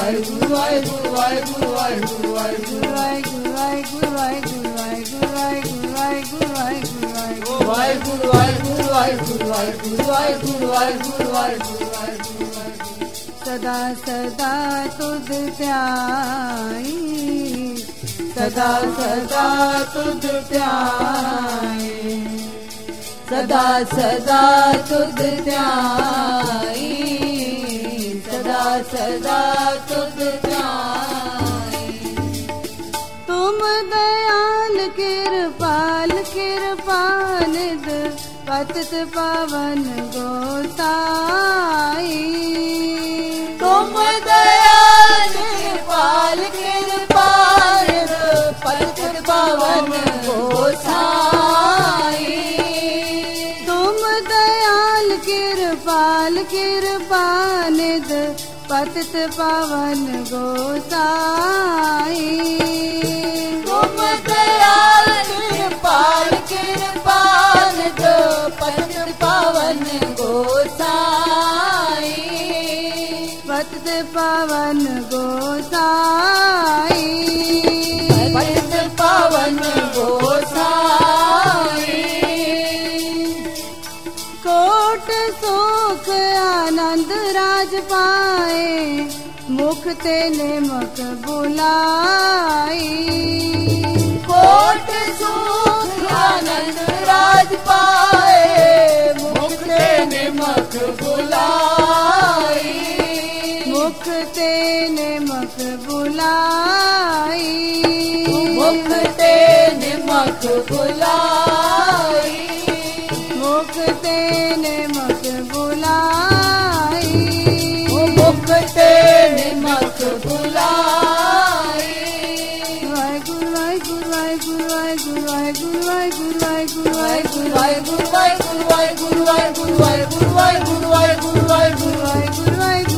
ਵਾਹਿਗੁਰੂ ਵਾਹਿਗੁਰੂ ਵਾਹਿਗੁਰੂ ਵਾਹਿਗੁਰੂ ਵਾਹਿਗੁਰੂ ਵਾਹਿਗੁਰੂ ਵਾਹਿਗੁਰੂ ਵਾਹਿਗੁਰੂ ਵਾਹਿਗੁਰੂ ਵਾਹਿਗੁਰੂ ਵਾਹਿਗੁਰੂ ਵਾਹਿਗੁਰੂ ਵਾਹਿਗੁਰੂ ਵਾਹਿਗੁਰੂ ਵਾਹਿਗੁਰੂ ਵਾਹਿਗੁਰੂ ਵਾਹਿਗੁਰੂ ਵਾਹਿਗੁਰੂ ਵਾਹਿਗੁਰੂ ਸਦਾ ਸਦਾ ਤੁਧ ਧਿਆਈ ਸਦਾ ਸਦਾ ਤੁਧ ਧਿਆਈ ਸਦਾ ਸਦਾ ਤੁਧ ਧਿਆਈ ਸਦਾ ਸਦਾ ਤੁਧ ਧਿਆਈ ਤੁਮ ਦਇਆਲ ਕਿਰਪਾਲ ਕਿਰਪਾਨਿਦ ਪਤਿਤ ਪਾਵਨ ਗੋਸਾਈ ਤੁਮ ਦਇਆਲ ਕਿਰਪਾਲ ਕਿਰਪਾਨਿਦ ਪਤਿਤ ਪਾਵਨ ਗੋਸਾਈ ਤੁਮ ਦਇਆਲ ਕਿਰਪਾਲ ਕਿਰਪਾਨਿਦ ਪਤਿਤ ਪਾਵਨ ਗੋਸਾਈ ਤੁਮ ਦਇਆਲ ਕਿਰਪਾਲ ਕਿਰਪਾਨਿਦ ਪਤਿਤ ਪਾਵਨ ਗੋਸਾਈ ਪਤਿਤ ਪਾਵਨ ਗੋਸਾਈ ਪਤਿਤ ਪਾਵਨ ਗੋਸਾਈ ਕੋਟ ਸੁਖ ਆਨੰਦ ਰਾਜ ਪਾਏ ਮੁਖ ਤੇ ਨਿਮਕ ਬੁਲਾਈ ਕੋਟ ਸੁਖ ਆਨੰਦ ਰਾਜ ਪਾਏ ਮੁਖ ਤੇ ਨਿਮਕ ਬੁਲਾਈ ਮੁਖ ਤੇ ਨਿਮਕ ਬੁਲਾਈ ਮੁਖ ਤੇ ਨਿਮਕ ਬੁਲਾਈ ਮੁਖ ਤੇ ਨਿਮਕ ਬੁਲਾਈ ਮੁਖ ਤੇ ਨਿਮਕ ਬੁਲਾਈ ਵਾਹਿਗੁਰੂ ਵਾਹਿਗੁਰੂ ਵਾਹਿਗੁਰੂ ਵਾਹਿਗੁਰੂ ਵਾਹਿਗੁਰੂ ਵਾਹਿਗੁਰੂ ਵਾਹਿਗੁਰੂ ਵਾਹਿਗੁਰੂ ਵਾਹਿਗੁਰੂ ਵਾਹਿਗੁਰੂ ਵਾਹਿਗੁਰੂ ਵਾਹਿਗੁਰੂ ਵਾਹਿਗੁਰੂ ਵਾਹਿਗੁਰੂ ਵਾਹਿਗੁਰੂ ਵਾਹਿਗੁਰੂ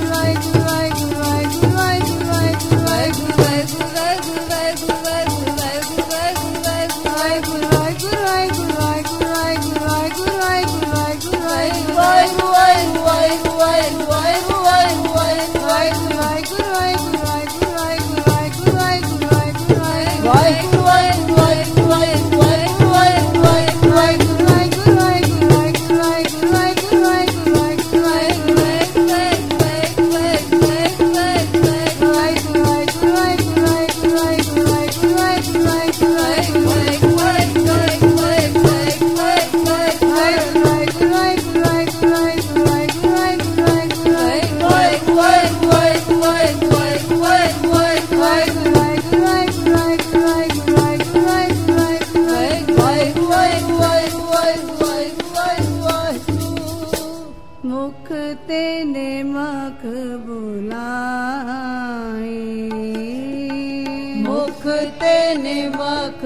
मुख ते निमक बुलाई मुख ते निमक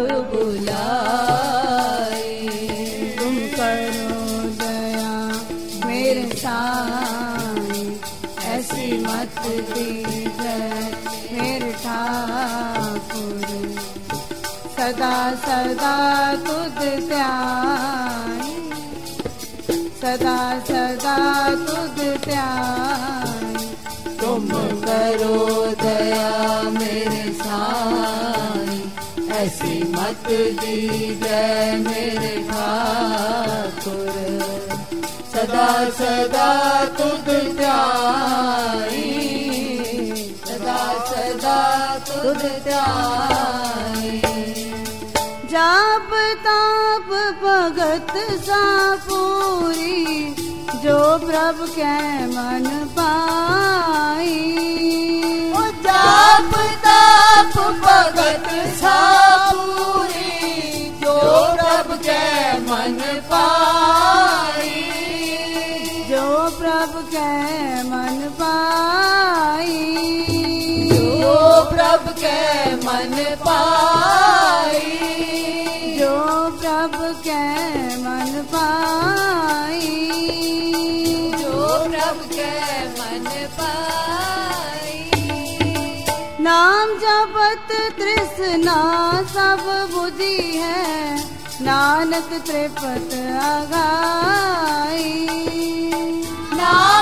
बुलाई तुम करो दया मेरे साईं ऐसी मत दीजिए मेरे ठाकुर सदा सदा तुझ ध्यान सदा सदा तुझ ध्यान तुम करो दया मेरे साईं ऐसी मत दीजिए मेरे ठाकुर सदा सदा तुझ ध्याई सदा सदा तुझ ध्याई जाप ताप भगत सा पूरी जो प्रभु के मन पाई जाप ताप भगत सा पूरी जो प्रभु के मन पाई जो प्रभु के मन पाई जो प्रभु के मन पाई जो प्रभु के मन पाई जो प्रभु के मन पाई नाम जपत तृष्णा सब बुझी है नानक त्रिपत आगाई नाम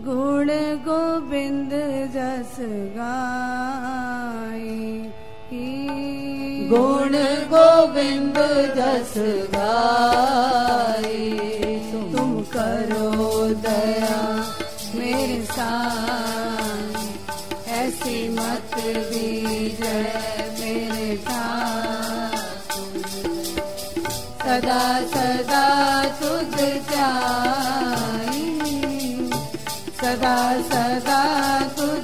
गुण गोबिंद जस गाई, गुण गोबिंद जस गाई। तुम करो दया मेरे साथ, ऐसी मत दीजिए मेरे ठाकुर। सदा सदा तुझ ध्याई, सदा सदा तुझ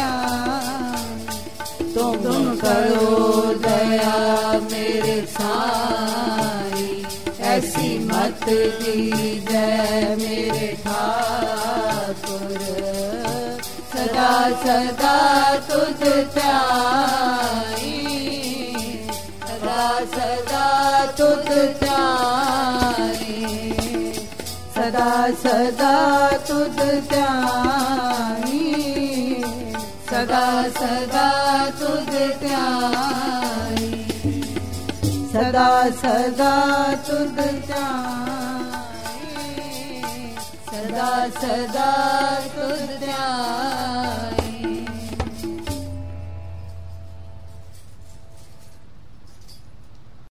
ध्याई। तुम करो दया मेरे साई, ऐसी मत दीजिए मेरे ठाकुर। सदा सदा तुझ ध्याई, सदा सदा तुझ ध्याई। सदा सदा तुझ ध्याई, सदा सदा तुझ ध्याई। सदा सदा तुझ ध्याई, सदा सदा तुझ ध्याई।